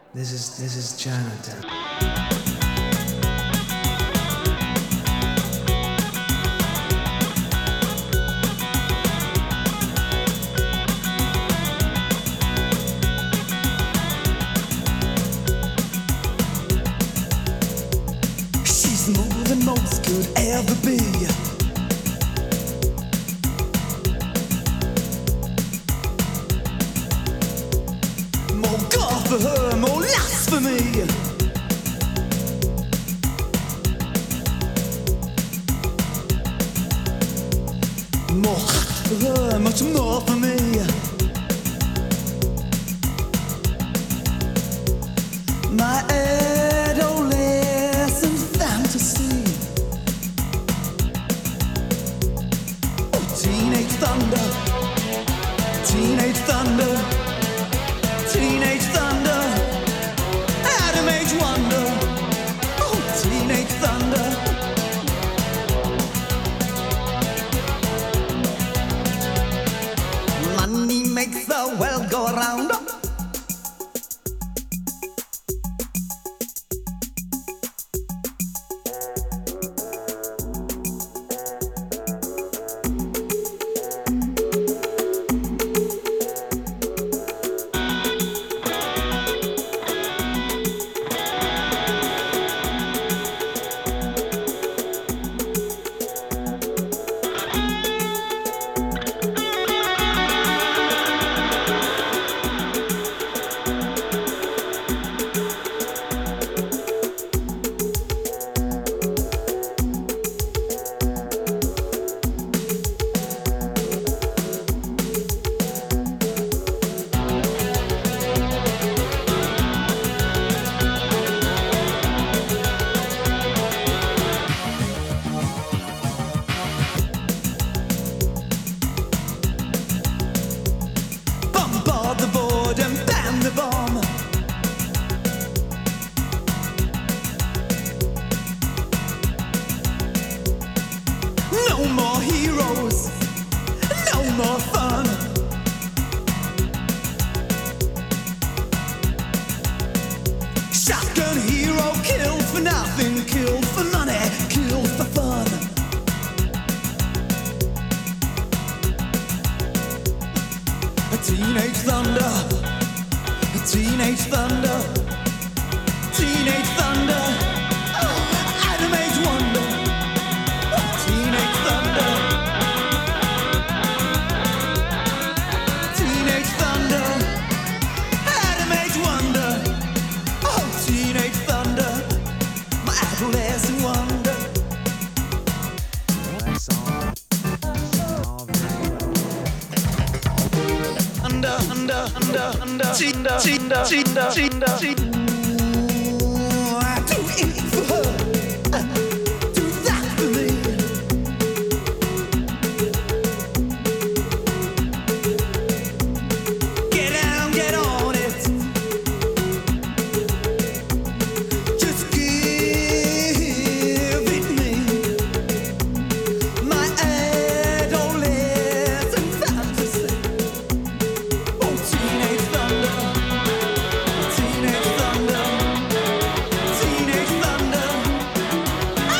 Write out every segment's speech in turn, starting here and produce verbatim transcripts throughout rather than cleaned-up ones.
This is this is Chinatown. She's more than most could ever be. More God for her, more lust for me. More hot for her, much more for me. My adolescent fantasy. Oh, teenage thunder, teenage thunder, teenage thunder, Adam Age wonder. Oh, teenage thunder. Money makes the world go round. Bombard the board and ban the bomb. No more heroes, no more fun. Shotgun hero killed for nothing, killed for money, killed for fun. A teenage thunder, a teenage thunder, teenage thunder, oh, Adam Age wonder. Oh, teenage thunder, teenage thunder, Adam Age wonder. Oh, teenage thunder, my adolescent wonder. That song. All very well. Under, under, under, under, under, under, under, under. Ooh, I do it for her, uh, do that for me. Get down, get on it. Just give it me. My adolescent fantasy. Oh, teenage thunder, teenage thunder, teenage thunder. Ah!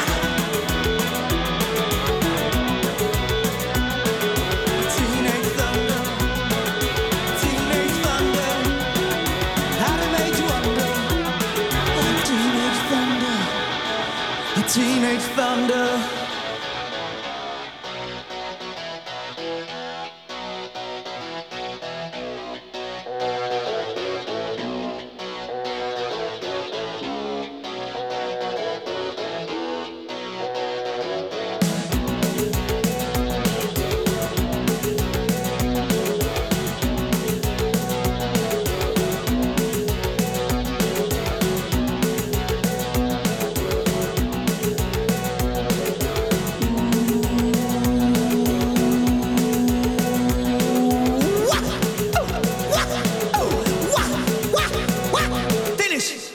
Teenage thunder, teenage thunder, Adam Age wonder. Oh, teenage thunder, a teenage thunder. Finish.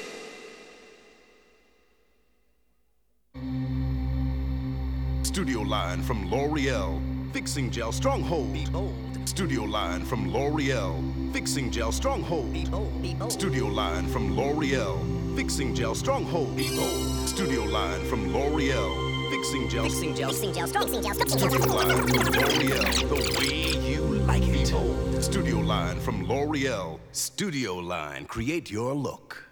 Studio line from L'Oreal. Fixing Gel Stronghold. Behold. Studio line from L'Oreal. Fixing Gel Stronghold. Behold. Behold. Studio line from L'Oreal. Fixing Gel Stronghold. Behold. Studio line from L'Oreal. Fixing Gel. Fixing gel. Fixing gel strong. Fixing gel strong. Studio line from L'Oreal. The way you like it. Behold. Studio line from L'Oreal. Studio line. Create your look.